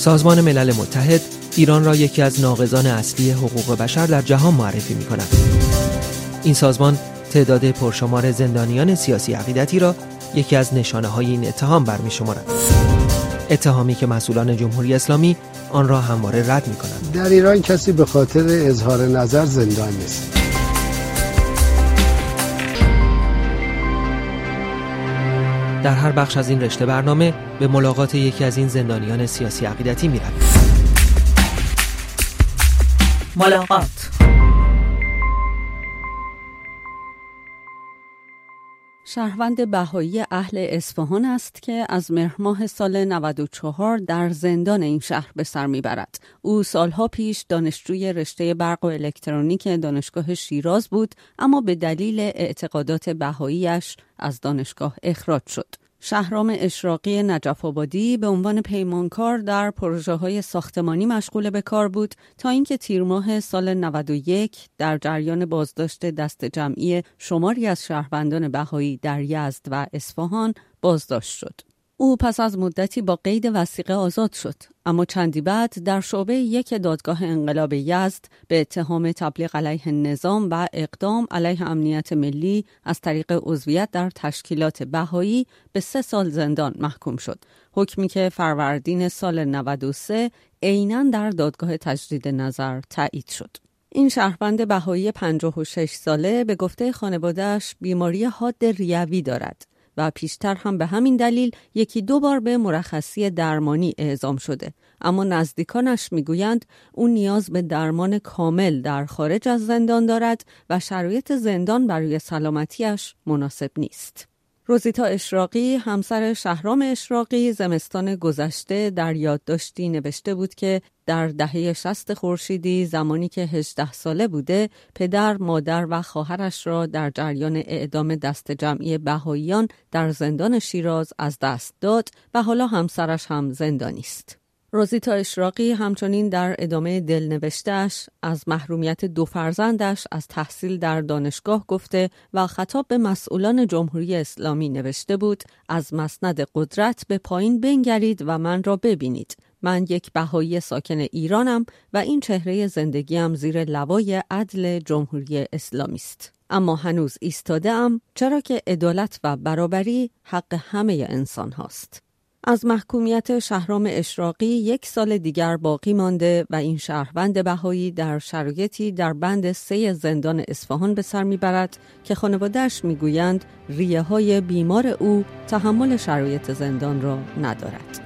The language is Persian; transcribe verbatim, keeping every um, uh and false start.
سازمان ملل متحد ایران را یکی از ناقضان اصلی حقوق بشر در جهان معرفی می‌کند. این سازمان تعداد پرشمار زندانیان سیاسی عقیدتی را یکی از نشانه‌های این اتهام برمی‌شمارد. اتهامی که مسئولان جمهوری اسلامی آن را همواره رد می‌کنند. در ایران کسی به خاطر اظهار نظر زندان نیست. در هر بخش از این رشته برنامه به ملاقات یکی از این زندانیان سیاسی عقیدتی می‌رویم. ملاقات. شهروند بهایی اهل اصفهان است که از مهر ماه سال نود و چهار در زندان این شهر به سر میبرد. او سالها پیش دانشجوی رشته برق و الکترونیک دانشگاه شیراز بود، اما به دلیل اعتقادات بهاییش از دانشگاه اخراج شد. شهرام اشراقی نجف‌آبادی به عنوان پیمانکار در پروژه‌های ساختمانی مشغول به کار بود تا اینکه تیر ماه سال نود و یک در جریان بازداشت دست جمعی شماری از شهروندان بهایی در یزد و اصفهان بازداشت شد. او پس از مدتی با قید وثیقه آزاد شد، اما چندی بعد در شعبه یک دادگاه انقلاب یزد به اتهام تبلیغ علیه نظام و اقدام علیه امنیت ملی از طریق عضویت در تشکیلات بهایی به سه سال زندان محکوم شد. حکمی که فروردین سال نود و سه عیناً در دادگاه تجدید نظر تایید شد. این شهروند بهایی پنجاه و شش ساله به گفته خانواده‌اش بیماری حاد ریوی دارد و پیشتر هم به همین دلیل یکی دو بار به مرخصی درمانی اعزام شده، اما نزدیکانش میگویند او نیاز به درمان کامل در خارج از زندان دارد و شرایط زندان برای سلامتیش مناسب نیست. روزیتا اشراقی همسر شهرام اشراقی زمستان گذشته در یادداشتی نوشته بود که در دهه شصت خورشیدی زمانی که هجده ساله بوده، پدر، مادر و خواهرش را در جریان اعدام دست جمعی بهاییان در زندان شیراز از دست داد و حالا همسرش هم زندانی است. روزیتا اشراقی همچنین در ادامه دلنوشته‌اش از محرومیت دو فرزندش از تحصیل در دانشگاه گفته و خطاب به مسئولان جمهوری اسلامی نوشته بود: از مسند قدرت به پایین بنگرید و من را ببینید. من یک بهایی ساکن ایرانم و این چهره زندگیم زیر لوای عدل جمهوری اسلامی است. اما هنوز ایستاده‌ام، چرا که عدالت و برابری حق همه انسان هاست. از محکومیت شهرام اشراقی یک سال دیگر باقی مانده و این شهروند بهایی در شرایطی در بند سه زندان اصفهان به سر میبرد که خانواده‌اش میگویند ریه های بیمار او تحمل شرایط زندان را ندارد.